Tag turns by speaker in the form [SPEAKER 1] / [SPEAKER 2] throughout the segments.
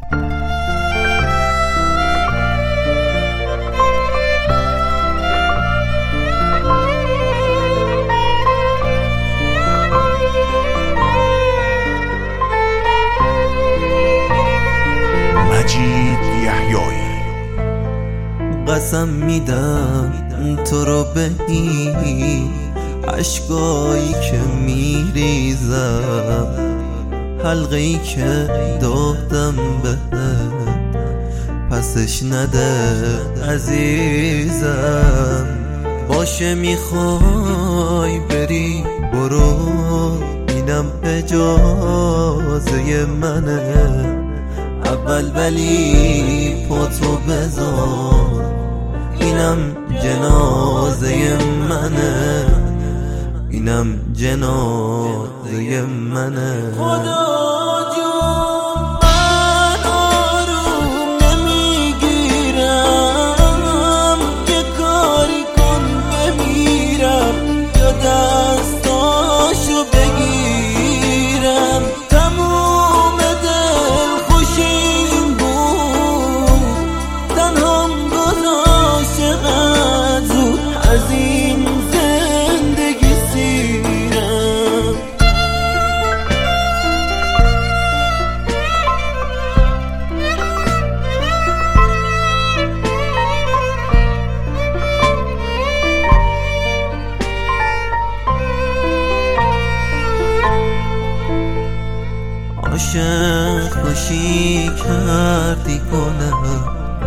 [SPEAKER 1] مجید یحیایی.
[SPEAKER 2] قسم میدم تو رو بهی عشقایی که میریزم، حلقه‌ای که دادم بهت پسش نده عزیزم. باشه میخوای بری برو، اینم اجازه منه. اول ولی پاتو بذار، اینم جنازه منه، اینم جنازه منه.
[SPEAKER 3] خدا جون من آروم نمیگیرم، یه کاری کن بمیرم یا دستاشو بگیرم. تموم دل خوشیم بود، تنهام گذاشت چقدر زود از این زندگی سیرم.
[SPEAKER 2] عاشق خوشی کردی کنم،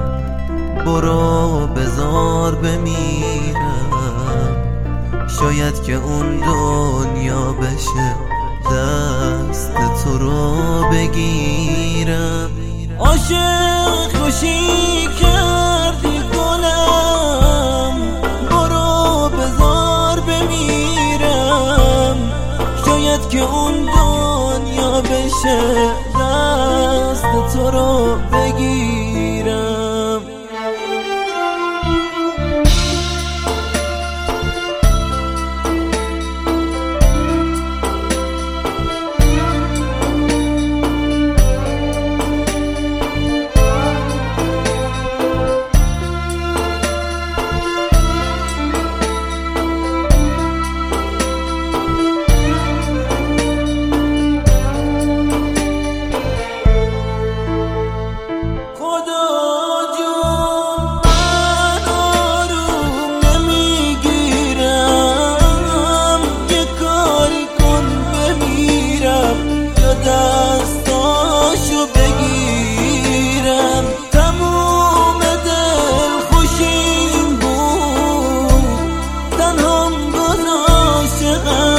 [SPEAKER 2] برو بذار بمیرم. شاید که اون دنیا بشه دست تو رو بگیرم.
[SPEAKER 3] عاشق خوشی کردی گلم، برو بذار بمیرم. شاید که اون دنیا بشه دست تو رو بگیرم. دستاشو بگیرم. تموم دل خوشیم بود، تنهام گذاشت